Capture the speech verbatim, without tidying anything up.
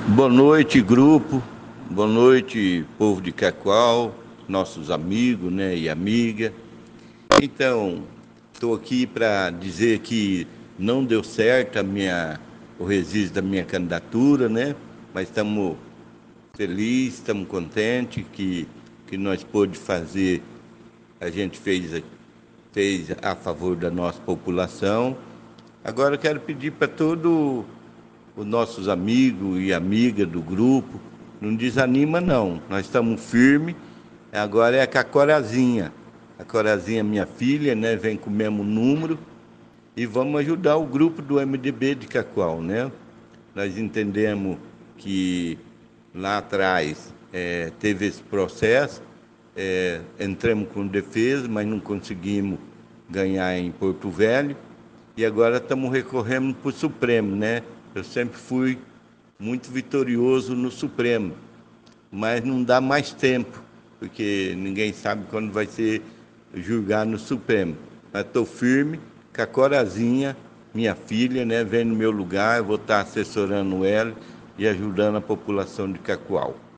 Boa noite, grupo. Boa noite, povo de Cacoal, nossos amigos, né, e amiga. Então, estou aqui para dizer que não deu certo a minha, o registro da minha candidatura, né? Mas estamos felizes, estamos contentes que, que nós pôde fazer, a gente fez, fez a favor da nossa população. Agora eu quero pedir para todo os nossos amigos e amigas do grupo, não desanima não, nós estamos firmes, agora é com a Corazinha, a Corazinha minha filha, né, vem com o mesmo número, e vamos ajudar o grupo do M D B de Cacoal, né? Nós entendemos que lá atrás é, teve esse processo, é, entramos com defesa, mas não conseguimos ganhar em Porto Velho, e agora estamos recorrendo para o Supremo, né? Eu sempre fui muito vitorioso no Supremo, mas não dá mais tempo, porque ninguém sabe quando vai ser julgado no Supremo. Mas estou firme, com a Corazinha, minha filha, né, vem no meu lugar, eu vou estar assessorando ela e ajudando a população de Cacoal.